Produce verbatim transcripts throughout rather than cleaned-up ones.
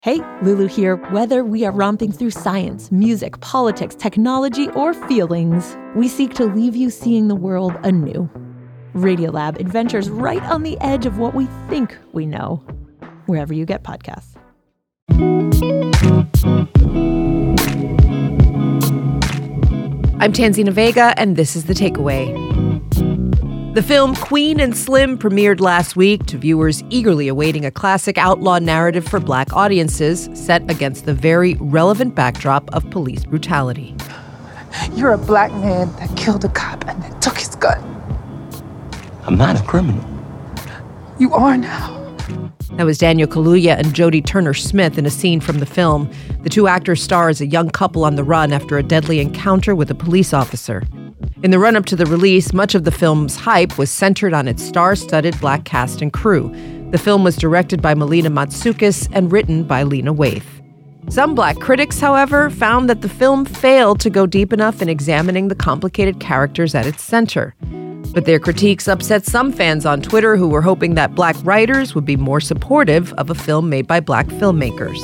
Hey, Lulu here. Whether we are romping through science, music, politics, technology, or feelings, we seek to leave you seeing the world anew. Radiolab adventures right on the edge of what we think we know, wherever you get podcasts. I'm Tanzina Vega, and this is The Takeaway. The film Queen and Slim premiered last week to viewers eagerly awaiting a classic outlaw narrative for Black audiences set against the very relevant backdrop of police brutality. You're a Black man that killed a cop and then took his gun. I'm not a criminal. You are now. That was Daniel Kaluuya and Jodie Turner-Smith in a scene from the film. The two actors star as a young couple on the run after a deadly encounter with a police officer. In the run-up to the release, much of the film's hype was centered on its star-studded Black cast and crew. The film was directed by Melina Matsoukas and written by Lena Waithe. Some Black critics, however, found that the film failed to go deep enough in examining the complicated characters at its center. But their critiques upset some fans on Twitter who were hoping that Black writers would be more supportive of a film made by Black filmmakers.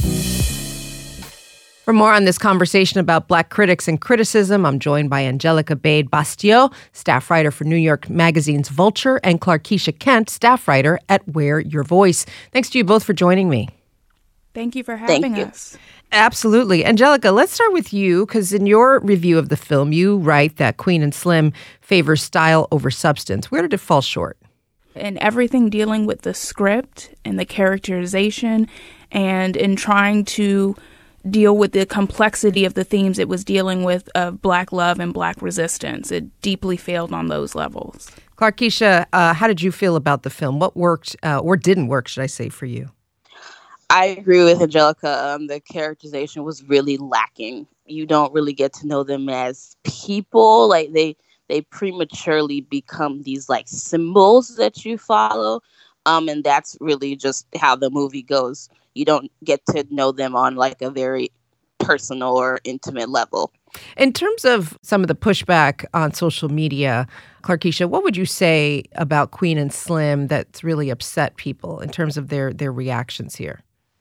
For more on this conversation about Black critics and criticism, I'm joined by Angelica Bade Bastio, staff writer for New York Magazine's Vulture, and Clarkeisha Kent, staff writer at Wear Your Voice. Thanks to you both for joining me. Thank you for having Thank you. us. Absolutely. Angelica, let's start with you, because in your review of the film, you write that Queen and Slim favors style over substance. Where did it fall short? In everything dealing with the script and the characterization, and in trying to deal with the complexity of the themes it was dealing with of Black love and Black resistance. It deeply failed on those levels. Clarkeisha, uh, how did you feel about the film? What worked uh, or didn't work, should I say, for you? I agree with Angelica. Um, the characterization was really lacking. You don't really get to know them as people. Like they, they prematurely become these like symbols that you follow. Um, and that's really just how the movie goes. You don't get to know them on like a very personal or intimate level. In terms of some of the pushback on social media, Clarkeisha, what would you say about Queen and Slim that's really upset people in terms of their, their reactions here?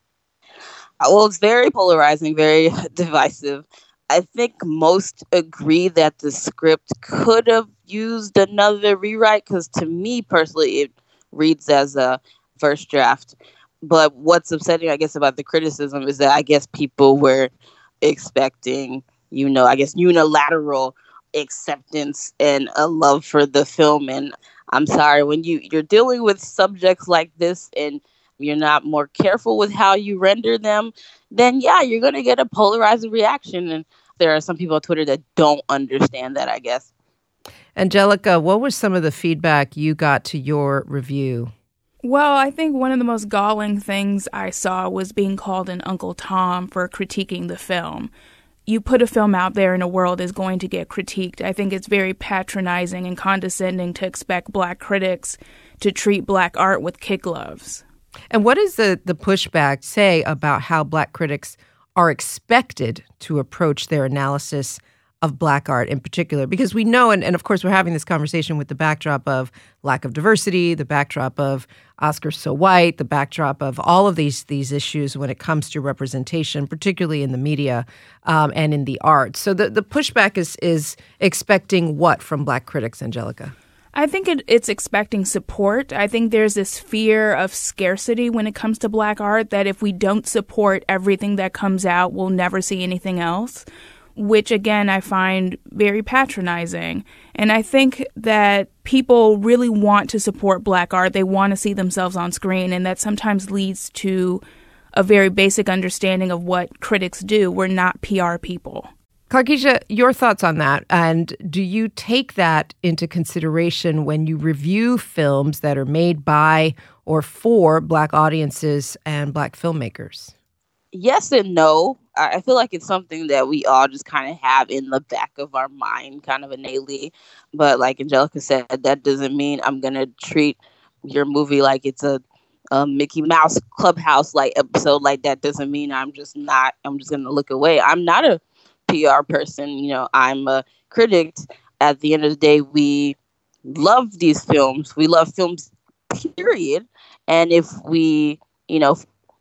Well, it's very polarizing, very divisive. I think most agree that the script could have used another rewrite because to me personally, it reads as a first draft. But what's upsetting, I guess, about the criticism is that I guess people were expecting, you know, I guess unilateral acceptance and a love for the film. And I'm sorry, when you, you're dealing with subjects like this and you're not more careful with how you render them, then, yeah, you're going to get a polarizing reaction. And there are some people on Twitter that don't understand that, I guess. Angelica, what was some of the feedback you got to your review? Well, I think one of the most galling things I saw was being called an Uncle Tom for critiquing the film. You put a film out there and a world is going to get critiqued. I think it's very patronizing and condescending to expect Black critics to treat Black art with kid gloves. And what does the, the pushback say about how Black critics are expected to approach their analysis of Black art in particular? Because we know, and, and of course we're having this conversation with the backdrop of lack of diversity, the backdrop of Oscars so white, the backdrop of all of these these issues when it comes to representation, particularly in the media um, and in the arts. So the, the pushback is is expecting what from Black critics, Angelica? I think it, it's expecting support. I think there's this fear of scarcity when it comes to Black art, that if we don't support everything that comes out, we'll never see anything else, which, again, I find very patronizing. And I think that people really want to support Black art. They want to see themselves on screen, and that sometimes leads to a very basic understanding of what critics do. We're not P R people. Clarkeisha, your thoughts on that, and do you take that into consideration when you review films that are made by or for Black audiences and Black filmmakers? Yes and no. I feel like it's something that we all just kind of have in the back of our mind, kind of innately. But like Angelica said, that doesn't mean I'm going to treat your movie like it's a, a Mickey Mouse Clubhouse like episode. Like that doesn't mean I'm just not, I'm just going to look away. I'm not a P R person, you know, I'm a critic. At the end of the day, we love these films. We love films, period. And if we, you know,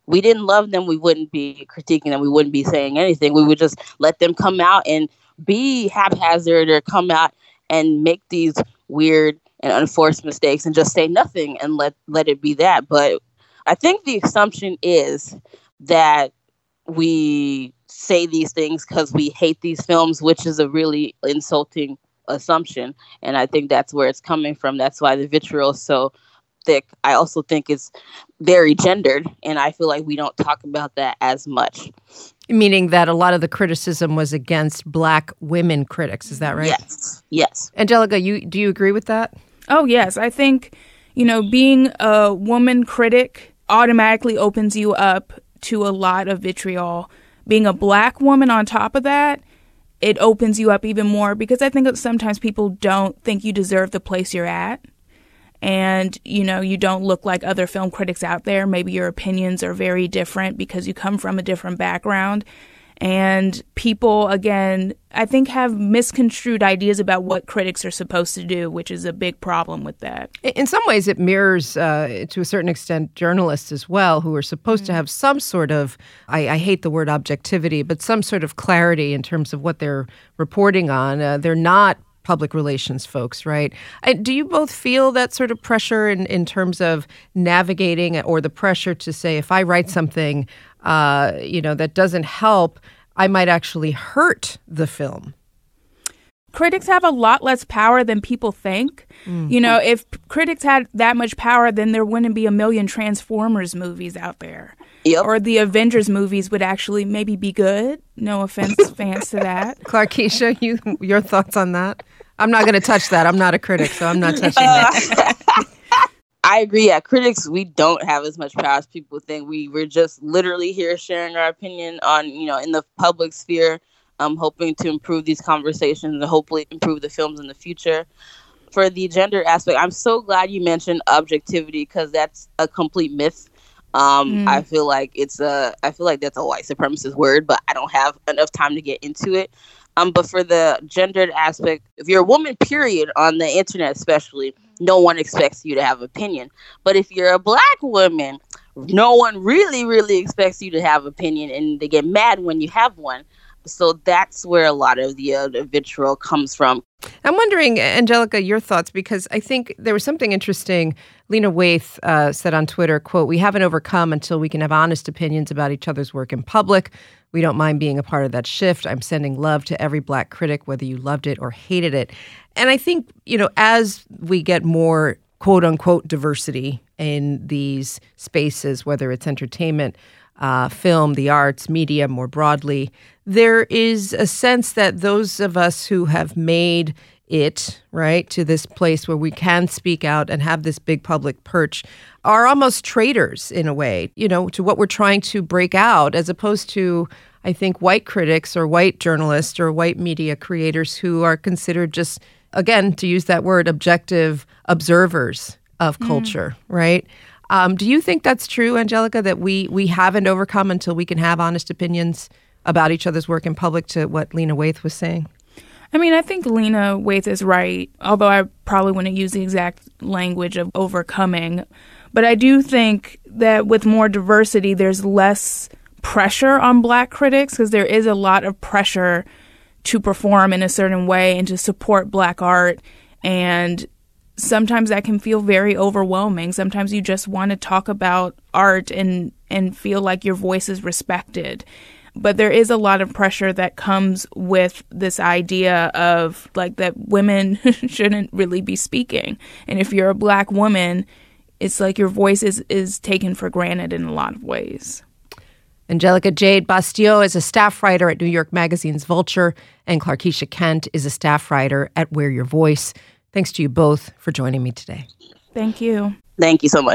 we didn't love them, we wouldn't be critiquing them. We wouldn't be saying anything. We would just let them come out and be haphazard or come out and make these weird and unforced mistakes and just say nothing and let, let it be that. But I think the assumption is that we say these things because we hate these films, which is a really insulting assumption. And I think that's where it's coming from. That's why the vitriol is so thick. I also think it's very gendered, and I feel like we don't talk about that as much. Meaning that a lot of the criticism was against Black women critics. Is that right? Yes. Yes. Angelica, you do you agree with that? Oh, yes. I think, you know, being a woman critic automatically opens you up to a lot of vitriol. Being a Black woman on top of that, it opens you up even more, because I think that sometimes people don't think you deserve the place you're at. And, you know, you don't look like other film critics out there. Maybe your opinions are very different because you come from a different background. And people, again, I think have misconstrued ideas about what critics are supposed to do, which is a big problem with that. In some ways, it mirrors, uh, to a certain extent, journalists as well, who are supposed mm-hmm. to have some sort of, I, I hate the word objectivity, but some sort of clarity in terms of what they're reporting on. Uh, they're not public relations folks, right? I, do you both feel that sort of pressure in, in terms of navigating, or the pressure to say, if I write something, uh, you know, that doesn't help, I might actually hurt the film? Critics have a lot less power than people think. Mm-hmm. You know, if critics had that much power, then there wouldn't be a million Transformers movies out there. Yep. Or the Avengers movies would actually maybe be good. No offense, fans, to that. Clarkeisha, you, your thoughts on that? I'm not going to touch that. I'm not a critic, so I'm not touching that. I agree. Yeah, critics, we don't have as much power as people think. We we're just literally here sharing our opinion on, you know, in the public sphere, um, hoping to improve these conversations and hopefully improve the films in the future. For the gender aspect, I'm so glad you mentioned objectivity, because that's a complete myth. Um, mm. I feel like it's a, I feel like that's a white supremacist word, but I don't have enough time to get into it. Um, but for the gendered aspect, if you're a woman, period, on the internet especially, no one expects you to have opinion. But if you're a Black woman, no one really, really expects you to have opinion, and they get mad when you have one. So that's where a lot of the, uh, the vitriol comes from. I'm wondering, Angelica, your thoughts, because I think there was something interesting. Lena Waithe uh, said on Twitter, quote, "We haven't overcome until we can have honest opinions about each other's work in public. We don't mind being a part of that shift. I'm sending love to every Black critic, whether you loved it or hated it." And I think, you know, as we get more quote unquote diversity in these spaces, whether it's entertainment, uh, film, the arts, media more broadly, there is a sense that those of us who have made it, right, to this place where we can speak out and have this big public perch are almost traitors in a way, you know, to what we're trying to break out, as opposed to, I think, white critics or white journalists or white media creators who are considered just, again, to use that word, objective observers of culture, mm. right? Um, do you think that's true, Angelica, that we we haven't overcome until we can have honest opinions about each other's work in public, to what Lena Waithe was saying? I mean, I think Lena Waithe is right, although I probably wouldn't use the exact language of overcoming. But I do think that with more diversity, there's less pressure on Black critics, because there is a lot of pressure to perform in a certain way and to support Black art. And sometimes that can feel very overwhelming. Sometimes you just want to talk about art and, and feel like your voice is respected. But there is a lot of pressure that comes with this idea of, like, that women shouldn't really be speaking. And if you're a Black woman, it's like your voice is, is taken for granted in a lot of ways. Angelica Jade Bastio is a staff writer at New York Magazine's Vulture, and Clarkeisha Kent is a staff writer at Wear Your Voice. Thanks to you both for joining me today. Thank you. Thank you so much.